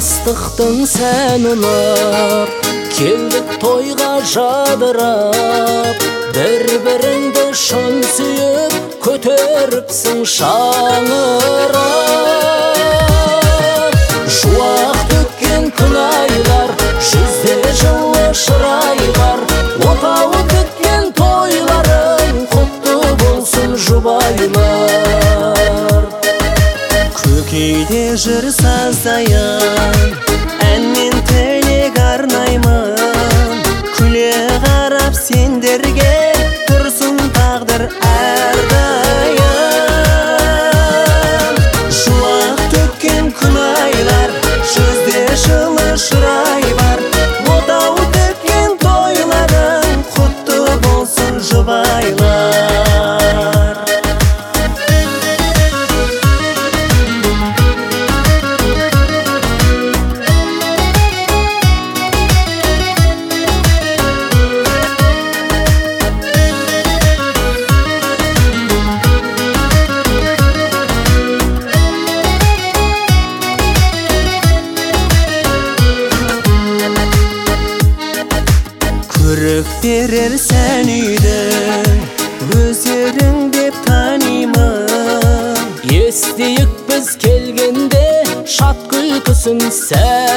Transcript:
жастықтың сән ұнап, келдік тойға жадырап, бір-біріңді шын сүйіп, көтеріпсің шаңырап. Шуақ төккен күн айлар, жүзде жылы шырайлар, отауы күткен тойларың құтты болсын жұбайлар. Көкейде жүр сазаян, әнмен тілек арнаймын, күле қарап сендерге тұрсын тағдыр әрдайым. Шуақ төккен күн айлар, жүзде жылы шырай бар, отауы төккен тойларың құтты болсын жұбайлар. Көрік берер сән үйді, өздерің деп танимын. Естейік біз келгенде, шат күлкісін сән